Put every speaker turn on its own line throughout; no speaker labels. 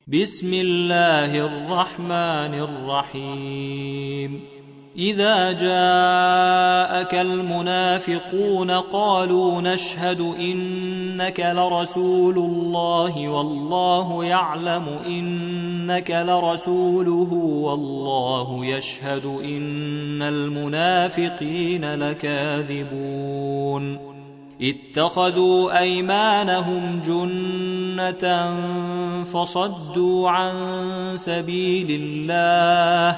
بسم الله الرحمن الرحيم إذا جاءك المنافقون قالوا نشهد إنك لرسول الله والله يعلم إنك لرسوله والله يشهد إن المنافقين لكاذبون اتخذوا أيمانهم جنة فصدوا عن سبيل الله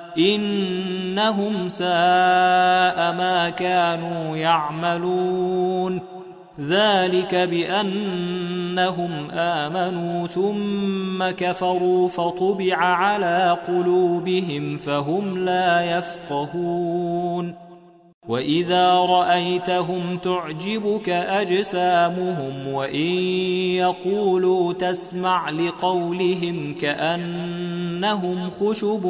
إنهم ساء ما كانوا يعملون ذلك بأنهم آمنوا ثم كفروا فطبع على قلوبهم فهم لا يفقهون وإذا رأيتهم تعجبك أجسامهم وإن يقولوا تسمع لقولهم كأنهم خشب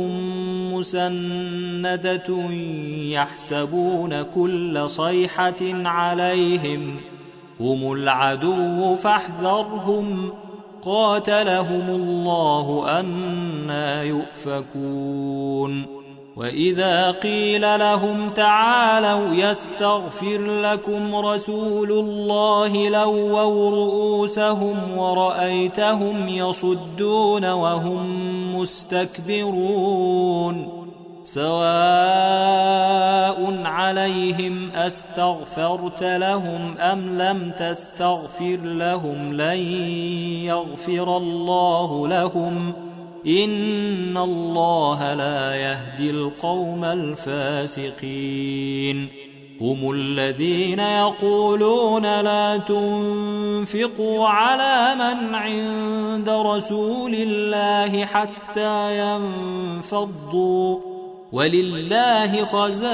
مسندة يحسبون كل صيحة عليهم هم العدو فاحذرهم قاتلهم الله أنى يؤفكون وإذا قيل لهم تعالوا يستغفر لكم رسول الله لووا رؤوسهم ورأيتهم يصدون وهم مستكبرون سواء عليهم أستغفرت لهم أم لم تستغفر لهم لن يغفر الله لهم إن الله لا يهدي القوم الفاسقين هم الذين يقولون لا تنفقوا على من عند رسول الله حتى ينفضوا ولله خزائن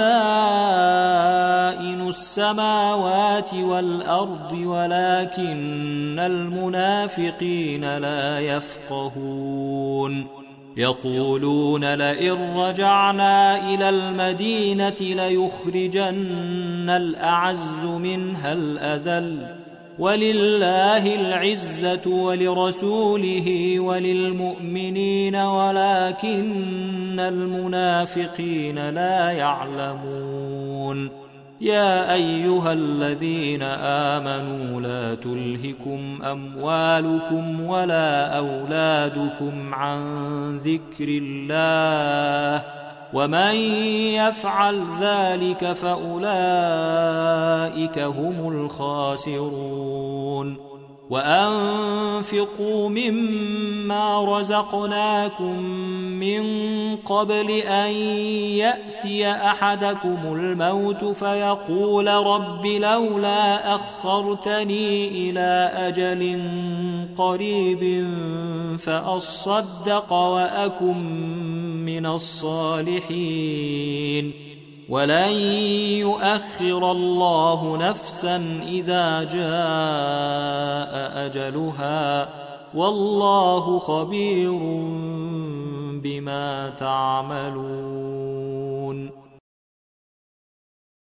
السماوات والأرض ولكن المنافقين لا يفقهون يقولون لئن رجعنا إلى المدينة ليخرجن الأعز منها الأذل ولله العزة ولرسوله وللمؤمنين ولكن المنافقين لا يعلمون يا أيها الذين آمنوا لا تلهكم أموالكم ولا أولادكم عن ذكر الله ومن يفعل ذلك فأولئك هم الخاسرون وأنفقوا مما رزقناكم من قبل أن يأتي أحدكم الموت فيقول رب لولا أخرتني إلى أجل قريب فأصدق وأكن من الصالحين ولن يؤخر الله نفسا إذا جاء أجلها والله خبير بما تعملون